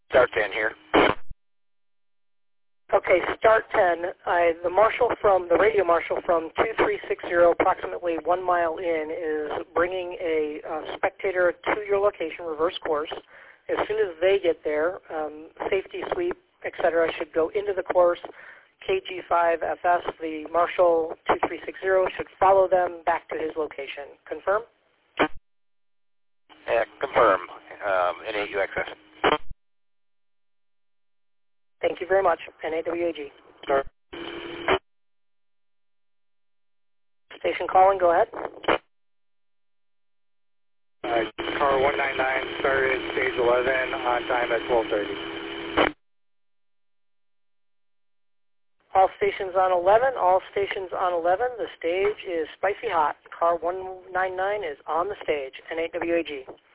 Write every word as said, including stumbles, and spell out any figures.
Start ten here. Okay, start ten. I, the marshal from, the radio marshal from two three six zero, approximately one mile in, is bringing a uh, spectator to your location, reverse course. As soon as they get there, um, safety sweep, et cetera, should go into the course. K G five F S, the marshal two three six zero, should follow them back to his location. Confirm? Yeah, confirm. Um, N eight U X S. Thank you very much. N A W A G. Sure. Station calling, go ahead. Uh, car one nine nine started stage eleven on time at twelve thirty. All stations on eleven, all stations on eleven. The stage is spicy hot. Car one nine nine is on the stage. N A W A G.